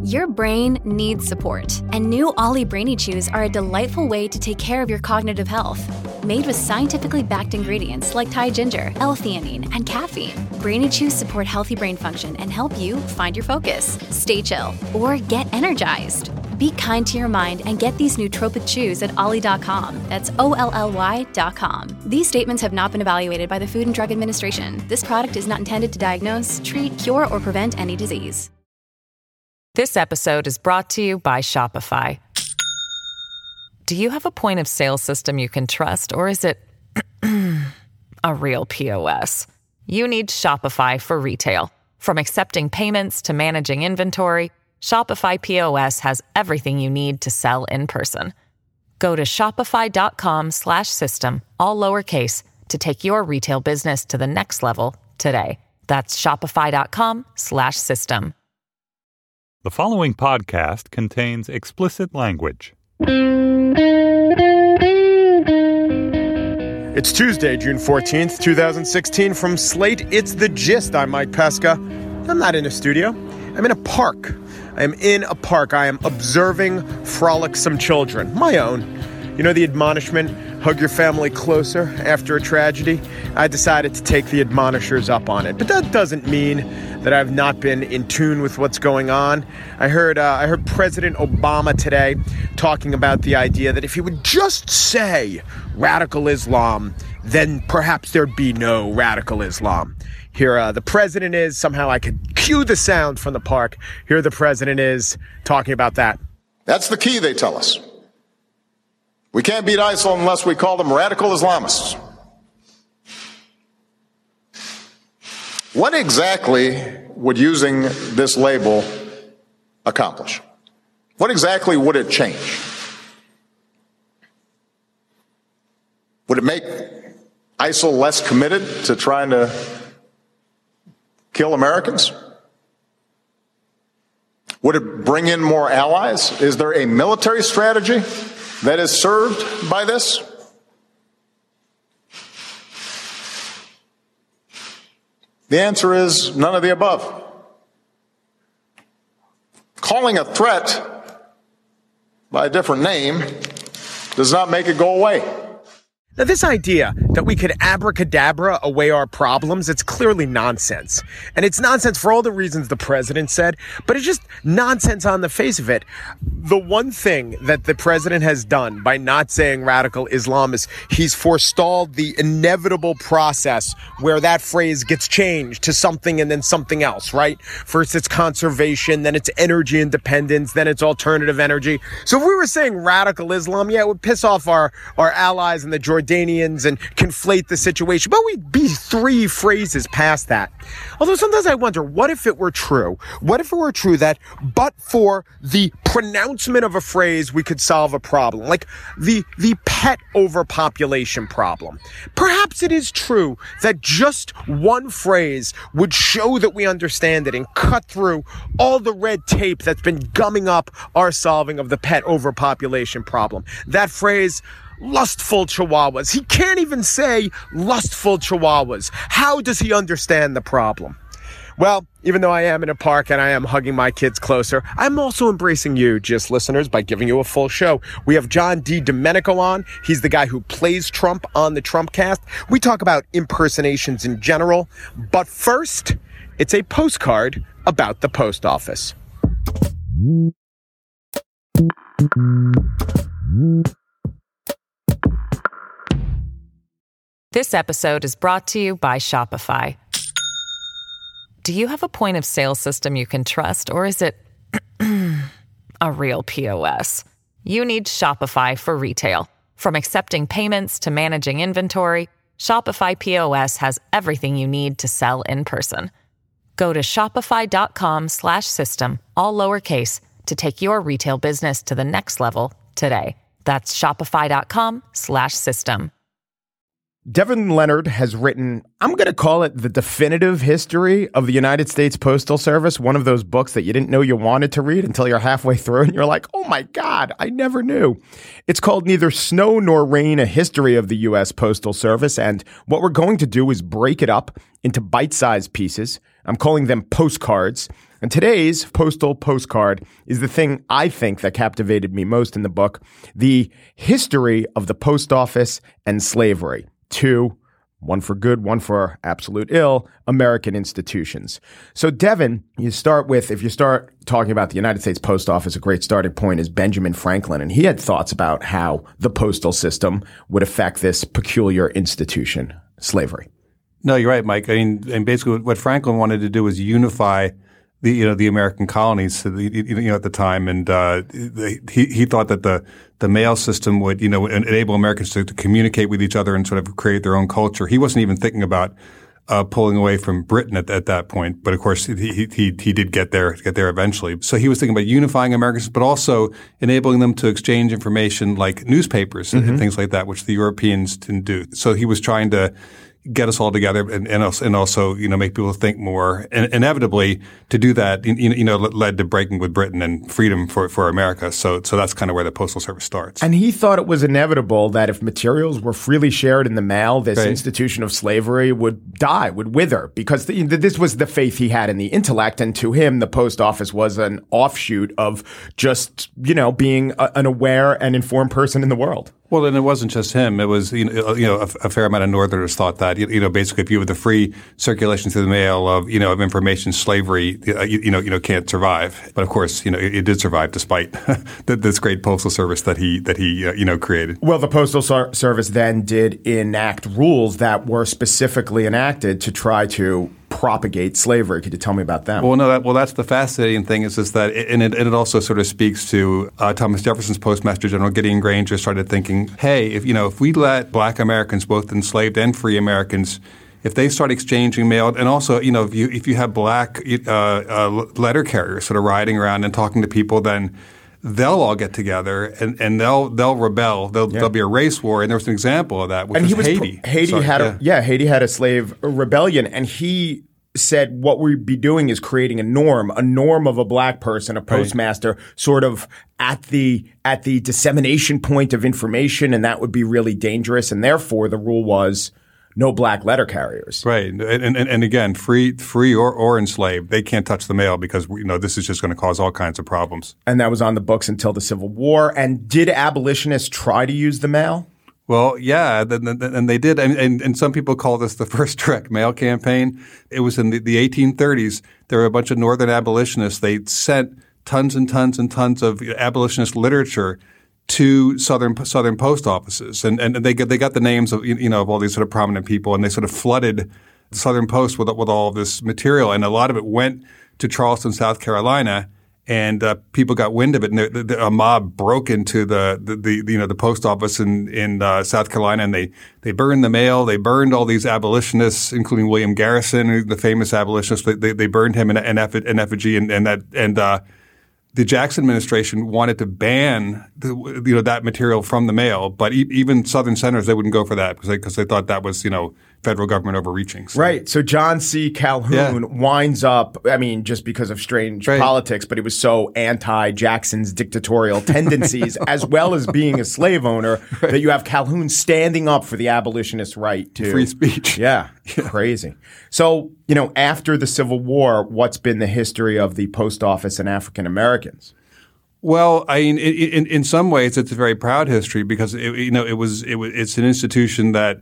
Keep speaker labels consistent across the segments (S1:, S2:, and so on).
S1: Your brain needs support, and new Ollie Brainy Chews are a delightful way to take care of your cognitive health. Made with scientifically backed ingredients like Thai ginger, L-theanine, and caffeine, Brainy Chews support healthy brain function and help you find your focus, stay chill, or get energized. Be kind to your mind and get these nootropic chews at ollie.com. That's OLLY.com. These statements have not been evaluated by the Food and Drug Administration. This product is not intended to diagnose, treat, cure, or prevent any disease.
S2: This episode is brought to you by Shopify. Do you have a point of sale system you can trust, or is it a real POS? You need Shopify for retail. From accepting payments to managing inventory, Shopify POS has everything you need to sell in person. Go to shopify.com/system, all lowercase, to take your retail business to the next level today. That's shopify.com/system.
S3: The following podcast contains explicit language.
S4: It's Tuesday, June 14th, 2016. From Slate, it's The Gist. I'm Mike Pesca. I'm not in a studio. I'm in a park. I am in a park. I am observing frolicsome children. My own. You know the admonishment, hug your family closer after a tragedy? I decided to take the admonishers up on it. But that doesn't mean that I've not been in tune with what's going on. I heard President Obama today talking about the idea that if he would just say radical Islam, then perhaps there'd be no radical Islam. Here the president is. Somehow I could cue the sound from the park. Here the president is talking about that.
S5: That's the key, they tell us. We can't beat ISIL unless we call them radical Islamists. What exactly would using this label accomplish? What exactly would it change? Would it make ISIL less committed to trying to kill Americans? Would it bring in more allies? Is there a military strategy that is served by this? The answer is none of the above. Calling a threat by a different name does not make it go away.
S4: Now, this idea that we could abracadabra away our problems, it's clearly nonsense. And it's nonsense for all the reasons the president said, but it's just nonsense on the face of it. The one thing that the president has done by not saying radical Islam is he's forestalled the inevitable process where that phrase gets changed to something and then something else, right? First it's conservation, then it's energy independence, then it's alternative energy. So if we were saying radical Islam, yeah, it would piss off our allies and the Jordanians and conflate the situation, but we'd be three phrases past that. Although sometimes I wonder, what if it were true? What if it were true that but for the pronouncement of a phrase, we could solve a problem, like the pet overpopulation problem? Perhaps it is true that just one phrase would show that we understand it and cut through all the red tape that's been gumming up our solving of the pet overpopulation problem. That phrase, lustful chihuahuas. He can't even say lustful chihuahuas. How does he understand the problem? Well, even though I am in a park and I am hugging my kids closer, I'm also embracing you, Gist listeners, by giving you a full show. We have John D. Domenico on. He's the guy who plays Trump on the Trumpcast. We talk about impersonations in general. But first, it's a postcard about the post office.
S2: This episode is brought to you by Shopify. Do you have a point of sale system you can trust, or is it a real POS? You need Shopify for retail. From accepting payments to managing inventory, Shopify POS has everything you need to sell in person. Go to shopify.com/system, all lowercase, to take your retail business to the next level today. That's shopify.com/system.
S4: Devin Leonard has written, I'm going to call it the definitive history of the United States Postal Service, one of those books that you didn't know you wanted to read until you're halfway through and you're like, oh my God, I never knew. It's called Neither Snow Nor Rain, A History of the U.S. Postal Service, and what we're going to do is break it up into bite-sized pieces. I'm calling them postcards. And today's postal postcard is the thing I think that captivated me most in the book, the history of the post office and slavery. Two, one for good, one for absolute ill, American institutions. So, Devin, if you start talking about the United States Post Office, a great starting point is Benjamin Franklin. And he had thoughts about how the postal system would affect this peculiar institution, slavery.
S6: No, you're right, Mike. I mean, and basically what Franklin wanted to do was unify the American colonies at the time. And he thought that the mail system would, enable Americans to communicate with each other and sort of create their own culture. He wasn't even thinking about pulling away from Britain at that point. But of course, he did get there eventually. So he was thinking about unifying Americans, but also enabling them to exchange information like newspapers and things like that, which the Europeans didn't do. So he was trying to get us all together and also make people think more. And inevitably, to do that, led to breaking with Britain and freedom for America. So that's kind of where the Postal Service starts.
S4: And he thought it was inevitable that if materials were freely shared in the mail, this institution of slavery would die, would wither, because this was the faith he had in the intellect. And to him, the post office was an offshoot of just, being an aware and informed person in the world.
S6: Well, and it wasn't just him. It was, a fair amount of Northerners thought that, basically if you have the free circulation through the mail of information, slavery, can't survive. But of course, it did survive despite this great postal service that he created.
S4: Well, the Postal Service then did enact rules that were specifically enacted to try to propagate slavery. Could you tell me about them?
S6: Well, that's the fascinating thing is that, and it also sort of speaks to Thomas Jefferson's Postmaster General Gideon Granger started thinking, hey, if we let Black Americans, both enslaved and free Americans, if they start exchanging mail, and also, if you have Black letter carriers sort of riding around and talking to people, then they'll all get together and they'll rebel. There'll be a race war, and there was an example of that, which was Haiti.
S4: Haiti had a slave rebellion, and he said what we'd be doing is creating a norm of a Black person, a postmaster, sort of at the dissemination point of information, and that would be really dangerous. And therefore, the rule was no Black letter carriers.
S6: Right. And again, free or enslaved, they can't touch the mail because, this is just going to cause all kinds of problems.
S4: And that was on the books until the Civil War. And did abolitionists try to use the mail?
S6: Well, yeah, and they did. And some people call this the first direct mail campaign. It was in the 1830s. There were a bunch of Northern abolitionists. They sent tons and tons and tons of abolitionist literature to Southern post offices, and they got the names of of all these sort of prominent people, and they sort of flooded the Southern Post with all of this material, and a lot of it went to Charleston, South Carolina, and people got wind of it, and a mob broke into the post office in South Carolina, and they burned the mail, they burned all these abolitionists, including William Garrison, the famous abolitionist. They burned him in effigy, and the Jackson administration wanted to ban that material from the mail, but even Southern senators, they wouldn't go for that because they thought that was federal government overreaching. So.
S4: Right. So John C. Calhoun winds up, just because of strange politics, but he was so anti-Jackson's dictatorial tendencies, as well as being a slave owner, that you have Calhoun standing up for the abolitionist right to
S6: free speech.
S4: Yeah. Crazy. So, after the Civil War, what's been the history of the post office and African Americans?
S6: Well, in some ways, it's a very proud history because it's an institution that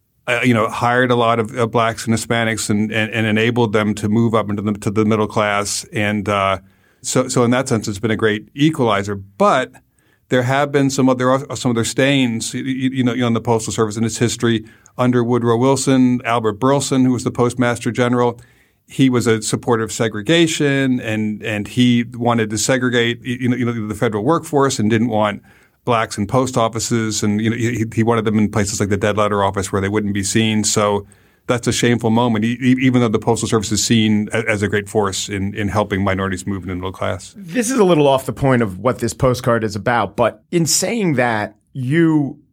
S6: hired a lot of Blacks and Hispanics and enabled them to move up into the middle class, and so in that sense, it's been a great equalizer. But there have been some other stains, on the Postal Service in its history under Woodrow Wilson, Albert Burleson, who was the Postmaster General. He was a supporter of segregation, and he wanted to segregate, the federal workforce, and didn't want Blacks in post offices, and he wanted them in places like the dead letter office where they wouldn't be seen. So that's a shameful moment, even though the Postal Service is seen as a great force in helping minorities move into the middle class.
S4: This is a little off the point of what this postcard is about, but in saying that, you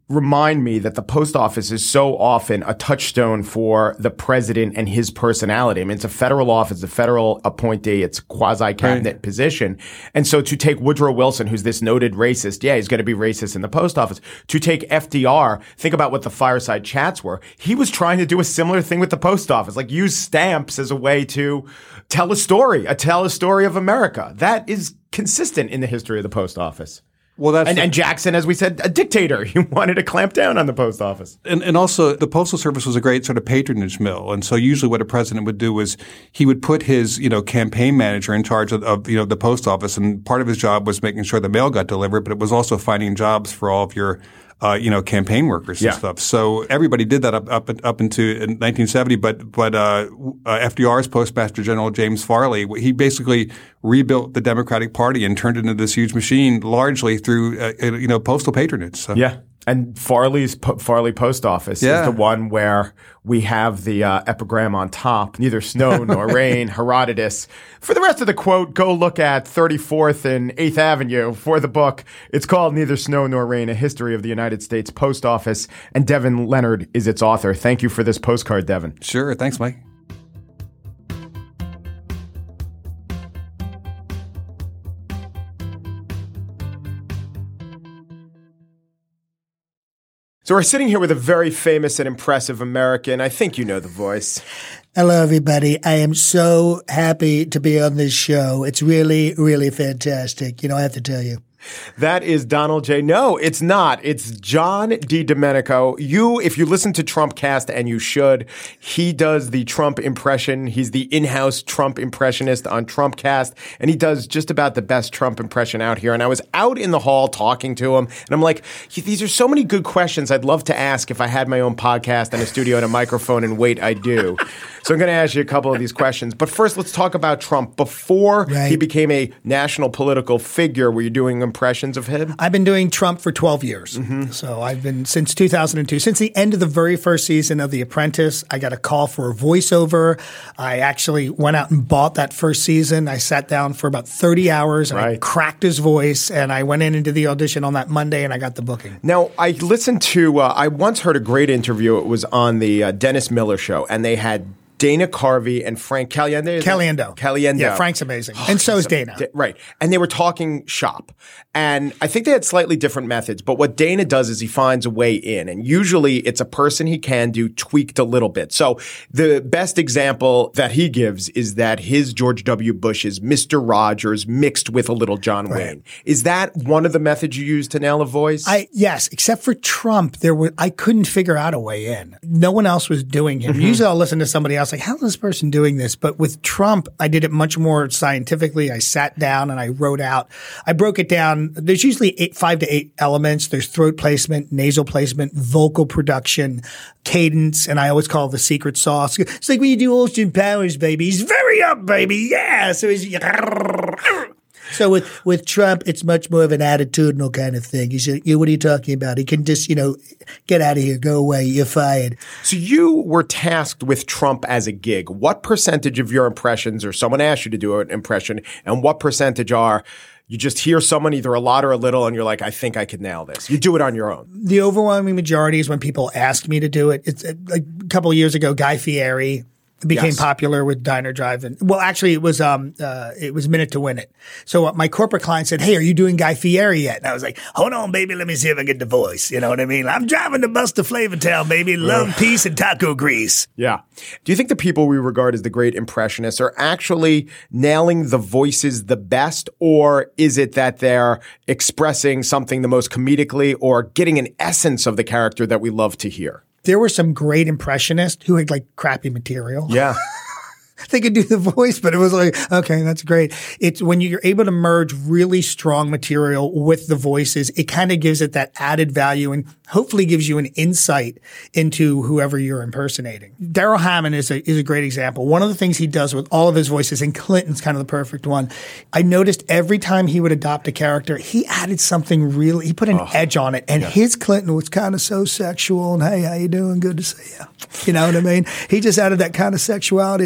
S4: remind me that the post office is so often a touchstone for the president and his personality. I mean, it's a federal office, a federal appointee, it's a quasi-cabinet position. And so to take Woodrow Wilson, who's this noted racist, he's going to be racist in the post office. To take FDR, think about what the fireside chats were. He was trying to do a similar thing with the post office, like use stamps as a way to tell a story of America. That is consistent in the history of the post office.
S6: Well,
S4: and Jackson, as we said, a dictator. He wanted to clamp down on the post office.
S6: And also, the Postal Service was a great sort of patronage mill. And so usually what a president would do was he would put his, campaign manager in charge of the post office. And part of his job was making sure the mail got delivered, but it was also finding jobs for all of your campaign workers and stuff. So everybody did that up into 1970. But FDR's Postmaster General James Farley, he basically rebuilt the Democratic Party and turned it into this huge machine, largely through postal patronage. So.
S4: Yeah. And Farley Post Office is the one where we have the epigram on top, neither snow nor rain, Herodotus. For the rest of the quote, go look at 34th and 8th Avenue for the book. It's called Neither Snow Nor Rain, A History of the United States Post Office. And Devin Leonard is its author. Thank you for this postcard, Devin.
S6: Sure. Thanks, Mike.
S4: So we're sitting here with a very famous and impressive American. I think you know the voice.
S7: Hello, everybody. I am so happy to be on this show. It's really, really fantastic. I have to tell you.
S4: That is Donald J. No, it's not. It's John DiDomenico. If you listen to Trumpcast, and you should, he does the Trump impression. He's the in-house Trump impressionist on Trumpcast, and he does just about the best Trump impression out here. And I was out in the hall talking to him, and I'm like, these are so many good questions I'd love to ask if I had my own podcast and a studio and a microphone, and wait, I do. So I'm going to ask you a couple of these questions. But first, let's talk about Trump. Before he became a national political figure, were you doing impressions of him?
S7: I've been doing Trump for 12 years. Mm-hmm. So I've been since 2002. Since the end of the very first season of The Apprentice, I got a call for a voiceover. I actually went out and bought that first season. I sat down for about 30 hours and I cracked his voice. And I went into the audition on that Monday and I got the booking.
S4: Now, I listened to I once heard a great interview. It was on the Dennis Miller Show, and they had Dana Carvey and Frank Caliendo.
S7: Yeah, Frank's amazing. And so is Dana.
S4: Right. And they were talking shop. And I think they had slightly different methods. But what Dana does is he finds a way in. And usually it's a person he can do tweaked a little bit. So the best example that he gives is that his George W. Bush is Mr. Rogers mixed with a little John Wayne. Is that one of the methods you use to nail a voice?
S7: Yes, except for Trump. I couldn't figure out a way in. No one else was doing him. Mm-hmm. Usually I'll listen to somebody else like, how is this person doing this? But with Trump, I did it much more scientifically. I sat down and I wrote out. I broke it down. There's usually 5 to 8 elements. There's throat placement, nasal placement, vocal production, cadence, and I always call it the secret sauce. It's like when you do Austin Powers, baby. He's very up, baby. Yeah. So he's So with Trump, it's much more of an attitudinal kind of thing. He's what are you talking about? He can just, get out of here, go away, you're fired.
S4: So you were tasked with Trump as a gig. What percentage of your impressions, or someone asked you to do an impression, and what percentage are you just hear someone either a lot or a little and you're like, I think I could nail this. You do it on your own.
S7: The overwhelming majority is when people ask me to do it. It's like a couple of years ago, Guy Fieri became popular with Diner Drive-In. Well, actually, it was Minute to Win It. So my corporate client said, hey, are you doing Guy Fieri yet? And I was like, hold on, baby. Let me see if I get the voice. You know what I mean? I'm driving the bus to Flavortown, baby. Love, peace, and taco grease.
S4: Yeah. Do you think the people we regard as the great impressionists are actually nailing the voices the best? Or is it that they're expressing something the most comedically or getting an essence of the character that we love to hear?
S7: There were some great impressionists who had like crappy material.
S4: Yeah.
S7: They could do the voice, but it was like, okay, that's great. It's when you're able to merge really strong material with the voices, it kind of gives it that added value and hopefully gives you an insight into whoever you're impersonating. Daryl Hammond is a great example. One of the things he does with all of his voices, and Clinton's kind of the perfect one, I noticed every time he would adopt a character, he added something really, he put an edge on it. And his Clinton was kind of so sexual and, hey, how you doing? Good to see you. You know what I mean? He just added that kind of sexuality to Clinton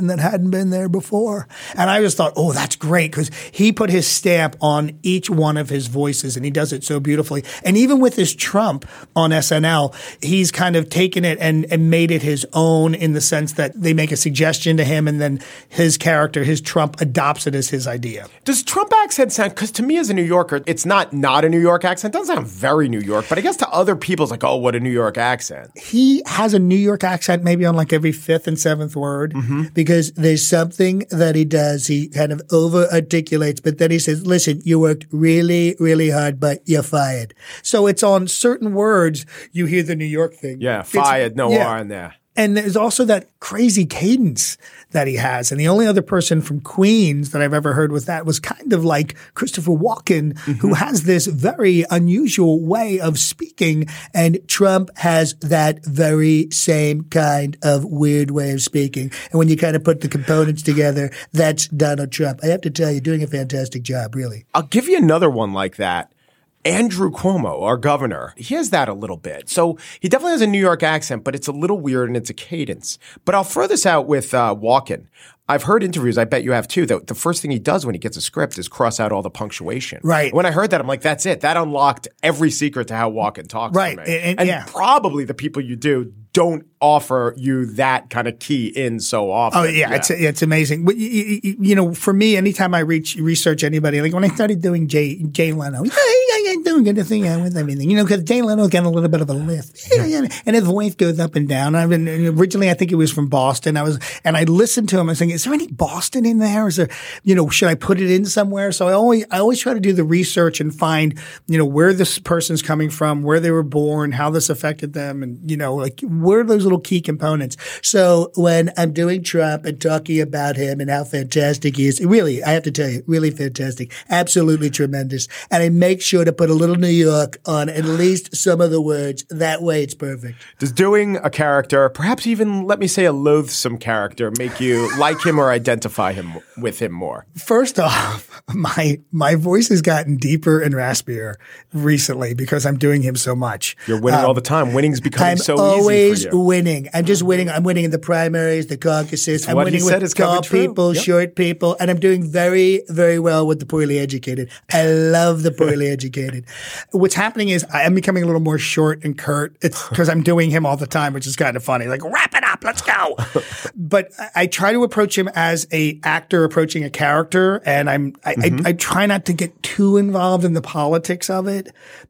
S7: something that hadn't been there before. And I just thought, oh, that's great, because he put his stamp on each one of his voices, and he does it so beautifully. And even with his Trump on SNL, he's kind of taken it and made it his own, in the sense that they make a suggestion to him, and then his character, his Trump, adopts it as his idea.
S4: Does Trump accent sound, because to me as a New Yorker, it's not a New York accent. It doesn't sound very New York, but I guess to other people it's like, oh, what a New York accent.
S7: He has a New York accent maybe on like every fifth and seventh word, because there's something that he does. He kind of over articulates, but then he says, listen, you worked really, really hard, but you're fired. So it's on certain words you hear the New York thing.
S4: Yeah, fired, no R in there.
S7: And there's also that crazy cadence that he has. And the only other person from Queens that I've ever heard with that was kind of like Christopher Walken, who has this very unusual way of speaking. And Trump has that very same kind of weird way of speaking. And when you kind of put the components together, that's Donald Trump. I have to tell you, doing a fantastic job, really.
S4: I'll give you another one like that. Andrew Cuomo, our governor, he has that a little bit. So he definitely has a New York accent, but it's a little weird and it's a cadence. But I'll throw this out with Walken. I've heard interviews, I bet you have too, that the first thing he does when he gets a script is cross out all the punctuation.
S7: Right.
S4: When I heard that, I'm like, that's it. That unlocked every secret to how Walken talks
S7: right.
S4: to me. And probably the people you do don't offer you that kind of key in so often.
S7: Oh, yeah. It's amazing. But, you know, for me, anytime I research anybody, like when I started doing Jay Leno, doing good thing with everything, you know, because Jay Leno's got a little bit of a lift. And his voice goes up and down. Originally, I think it was from Boston. I listened to him. I was thinking, is there any Boston in there? Is there, you know, should I put it in somewhere? So I always try to do the research and find, you know, where this person's coming from, where they were born, how this affected them, and, you know, like, where are those little key components? So when I'm doing Trump and talking about him and how fantastic he is, really, I have to tell you, really fantastic, absolutely tremendous. And I make sure to put a little New York on at least some of the words. That way it's perfect.
S4: Does doing a character, perhaps even, let me say, a loathsome character, make you like him or identify him with him more?
S7: First off, my voice has gotten deeper and raspier recently because I'm doing him so much.
S4: You're winning all the time. Winning's becoming so easy for you.
S7: I'm always winning. I'm just winning. I'm winning in the primaries, the caucuses. I'm winning with tall people, short people, and I'm doing very, very well with the poorly educated. I love the poorly educated. What's happening is I am becoming a little more short and curt. It's because I'm doing him all the time, which is kind of funny. Like, wrap it up, let's go. But I try to approach him as a actor approaching a character, and I try not to get too involved in the politics of it.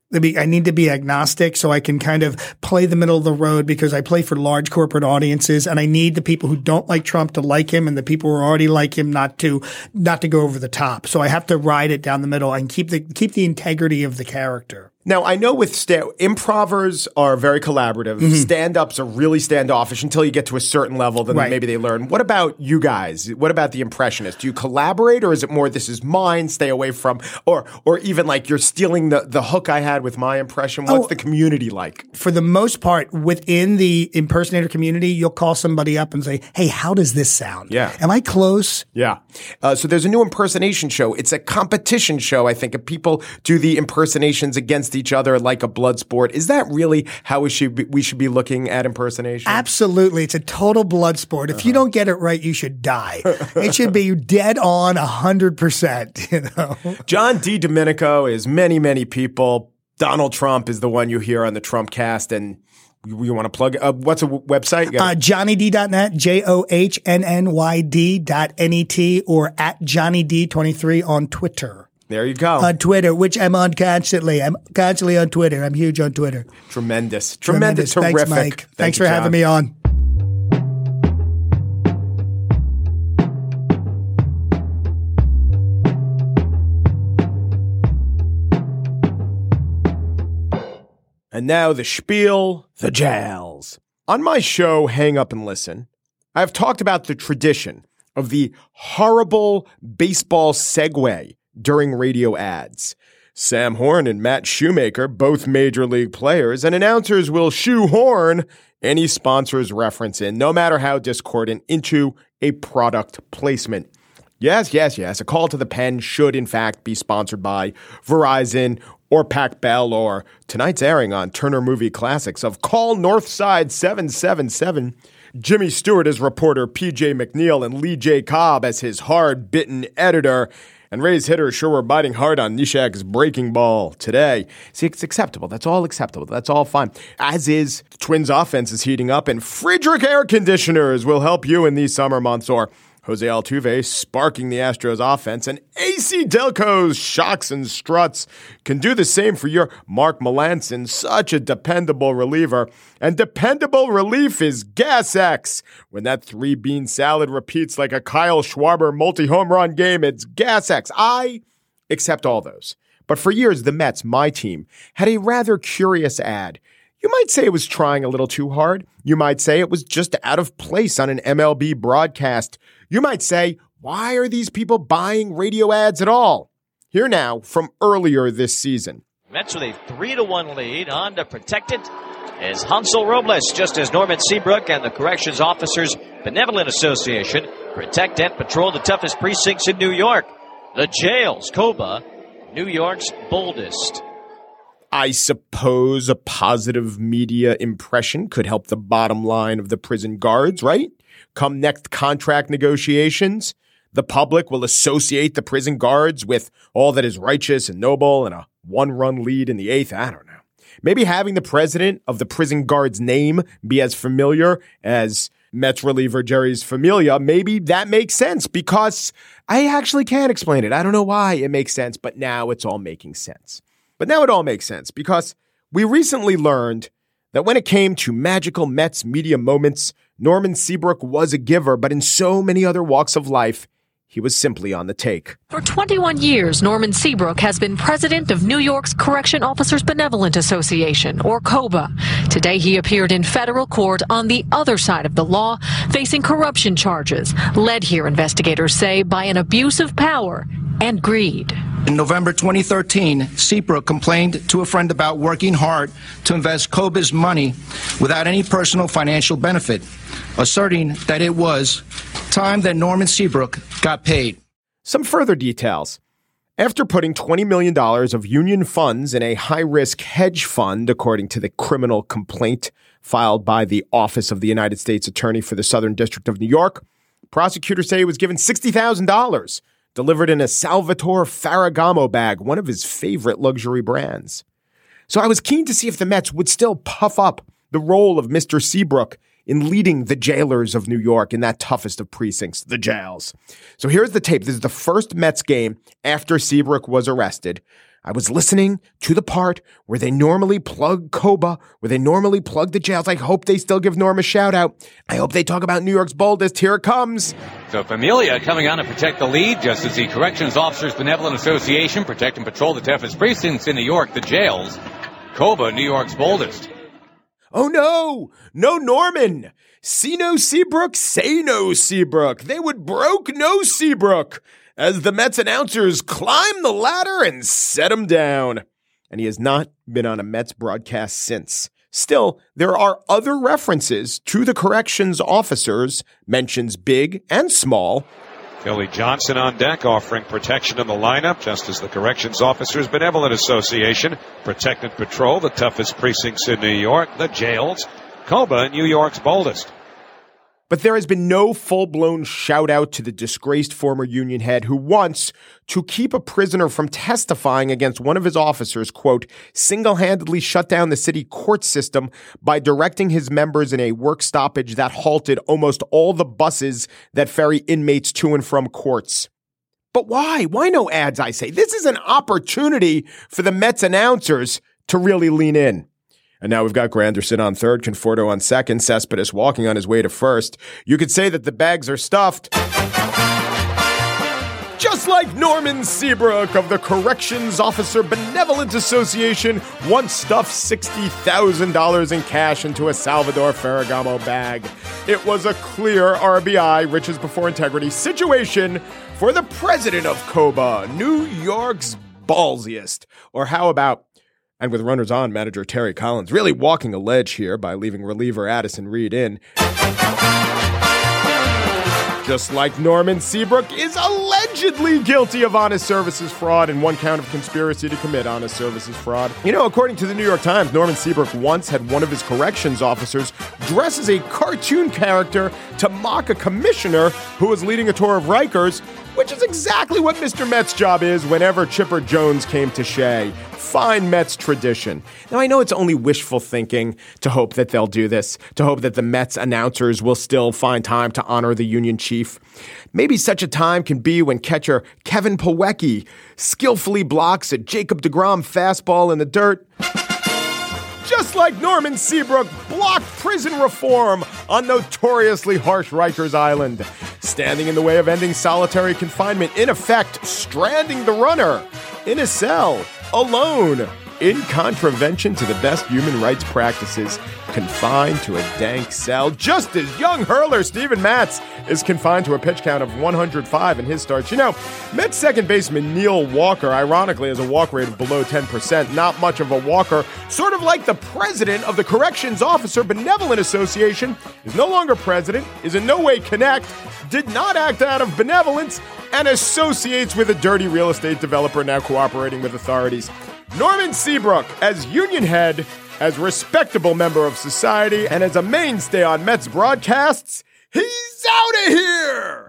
S7: I need to be agnostic so I can kind of play the middle of the road, because I play for large corporate audiences, and I need the people who don't like Trump to like him and the people who already like him not to go over the top. So I have to ride it down the middle and keep the integrity of the character.
S4: Now, I know with improvers are very collaborative. Stand-ups are really standoffish until you get to a certain level, then maybe they learn. What about you guys? What about the impressionists? Do you collaborate, or is it more this is mine, stay away from, or even like you're stealing the hook I had with my impression? What's the community like? For
S7: the most part, within the impersonator community, you'll call somebody up and say, hey, how does this sound?
S4: Yeah.
S7: Am I close?
S4: Yeah. So there's a new impersonation show. It's a competition show, I think, if people do the impersonations against each other like a blood sport. Is that really how we should be looking at impersonation?
S7: Absolutely. It's a total blood sport. If you don't get it right, you should die. It should be dead on 100%, you know.
S4: John D. Domenico is many, many people. Donald Trump is the one you hear on the Trumpcast, and you want to plug what's a website?
S7: JohnnyD.net, JohnnyD.net, or at JohnnyD23 on Twitter.
S4: There you go.
S7: On Twitter, which I'm on constantly. I'm constantly on Twitter. I'm huge on Twitter.
S4: Tremendous.
S7: Terrific.
S4: Thanks,
S7: Mike. Thanks for
S4: John.
S7: having me on.
S4: And now the spiel, the jails. On my show, Hang Up and Listen, I've talked about the tradition of the horrible baseball segue during radio ads. Sam Horn and Matt Shoemaker, both major league players, and announcers will shoehorn any sponsor's reference in, no matter how discordant, into a product placement. Yes. A call to the pen should, in fact, be sponsored by Verizon or Pac Bell, or tonight's airing on Turner Movie Classics of Call Northside 777. Jimmy Stewart as reporter P.J. McNeil and Lee J. Cobb as his hard-bitten editor. And Rays hitters sure were biting hard on Neshek's breaking ball today. See, it's acceptable. That's all acceptable. That's all fine. As is, the Twins' offense is heating up, and Friedrich Air Conditioners will help you in these summer months. Or Jose Altuve sparking the Astros offense, and AC Delco's shocks and struts can do the same for your Mark Melancon, such a dependable reliever. And dependable relief is Gas X. When that 3-bean salad repeats like a Kyle Schwarber multi-home run game, it's Gas X. I accept all those. But for years, the Mets, my team, had a rather curious ad. You might say it was trying a little too hard. You might say it was just out of place on an MLB broadcast. You might say, why are these people buying radio ads at all? Here now from earlier this season.
S8: Mets with a 3-1 lead. On to protect it is Hansel Robles, just as Norman Seabrook and the Corrections Officers Benevolent Association protect and patrol the toughest precincts in New York. The jails, Coba, New York's boldest.
S4: I suppose a positive media impression could help the bottom line of the prison guards, right? Come next contract negotiations, the public will associate the prison guards with all that is righteous and noble and a 1-run lead in the 8th. I don't know. Maybe having the president of the prison guard's name be as familiar as Mets reliever Jerry's Familia, maybe that makes sense because I actually can't explain it. I don't know why it makes sense, but now it's all making sense. But now it all makes sense because we recently learned that when it came to magical Mets media moments, Norman Seabrook was a giver, but in so many other walks of life, he was simply on the take.
S9: For 21 years, Norman Seabrook has been president of New York's Correction Officers Benevolent Association, or COBA. Today, he appeared in federal court on the other side of the law, facing corruption charges, led here, investigators say, by an abuse of power and greed.
S10: In November 2013, Seabrook complained to a friend about working hard to invest COBA's money without any personal financial benefit, asserting that it was time that Norman Seabrook got paid.
S4: Some further details. After putting $20 million of union funds in a high-risk hedge fund, according to the criminal complaint filed by the Office of the United States Attorney for the Southern District of New York, prosecutors say he was given $60,000, delivered in a Salvatore Ferragamo bag, one of his favorite luxury brands. So I was keen to see if the Mets would still puff up the role of Mr. Seabrook in leading the jailers of New York in that toughest of precincts, the jails. So here's the tape. This is the first Mets game after Seabrook was arrested. I was listening to the part where they normally plug COBA, where they normally plug the jails. I hope they still give Norm a shout out. I hope they talk about New York's boldest. Here it comes.
S11: So Familia coming on to protect the lead, just as the Corrections Officers Benevolent Association protect and patrol the toughest precincts in New York, the jails. COBA, New York's boldest.
S4: Oh no, no Norman. See no Seabrook, say no Seabrook. They would broke no Seabrook as the Mets announcers climb the ladder and set him down. And he has not been on a Mets broadcast since. Still, there are other references to the corrections officers, mentions big and small.
S12: Philly Johnson on deck offering protection in the lineup, just as the Corrections Officers Benevolent Association protect and patrol the toughest precincts in New York, the jails. COBA, New York's boldest.
S4: But there has been no full-blown shout-out to the disgraced former Union head who wants to keep a prisoner from testifying against one of his officers, quote, single-handedly shut down the city court system by directing his members in a work stoppage that halted almost all the buses that ferry inmates to and from courts. But why? Why no ads, I say? This is an opportunity for the Mets announcers to really lean in. And now we've got Granderson on third, Conforto on second, Cespedes walking on his way to first. You could say that the bags are stuffed. Just like Norman Seabrook of the Corrections Officer Benevolent Association once stuffed $60,000 in cash into a Salvatore Ferragamo bag. It was a clear RBI, riches before integrity situation for the president of COBA, New York's ballsiest. Or how about, and with runners on, manager Terry Collins really walking a ledge here by leaving reliever Addison Reed in. Just like Norman Seabrook is allegedly guilty of honest services fraud and one count of conspiracy to commit honest services fraud. You know, according to the New York Times, Norman Seabrook once had one of his corrections officers dress as a cartoon character to mock a commissioner who was leading a tour of Rikers, which is exactly what Mr. Met's job is whenever Chipper Jones came to Shea. Fine Mets tradition. Now, I know it's only wishful thinking to hope that they'll do this, to hope that the Mets announcers will still find time to honor the Union chief. Maybe such a time can be when catcher Kevin Plawecki skillfully blocks a Jacob deGrom fastball in the dirt. Just like Norman Seabrook blocked prison reform on notoriously harsh Rikers Island, standing in the way of ending solitary confinement, in effect, stranding the runner in a cell, alone, in contravention to the best human rights practices, confined to a dank cell, just as young hurler Steven Matz is confined to a pitch count of 105 in his starts. You know, Mets second baseman Neil Walker, ironically, has a walk rate of below 10%, not much of a walker, sort of like the president of the Corrections Officer Benevolent Association, is no longer president, is in no way connect, did not act out of benevolence, and associates with a dirty real estate developer now cooperating with authorities. Norman Seabrook, as union head, as respectable member of society, and as a mainstay on Mets broadcasts, he's out of here!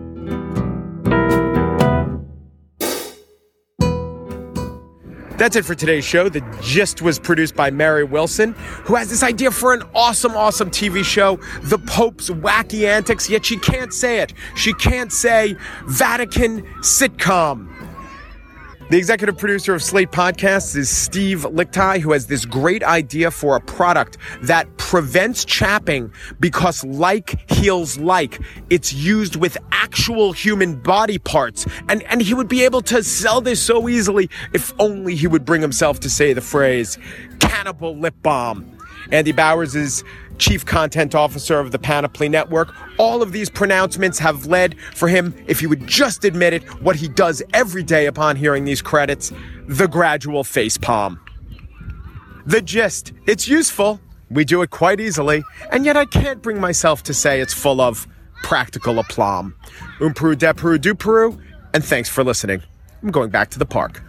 S4: That's it for today's show. The Gist was produced by Mary Wilson, who has this idea for an awesome TV show, The Pope's Wacky Antics, yet she can't say it. She can't say Vatican sitcom. The executive producer of Slate Podcasts is Steve Lichtai, who has this great idea for a product that prevents chapping because like heals like. It's used with actual human body parts. And he would be able to sell this so easily if only he would bring himself to say the phrase cannibal lip balm. Andy Bowers is Chief Content Officer of the Panoply Network. All of these pronouncements have led for him, if he would just admit it, what he does every day upon hearing these credits, the gradual facepalm. The Gist. It's useful. We do it quite easily. And yet I can't bring myself to say it's full of practical aplomb. Peru, de Peru, du Peru. And thanks for listening. I'm going back to the park.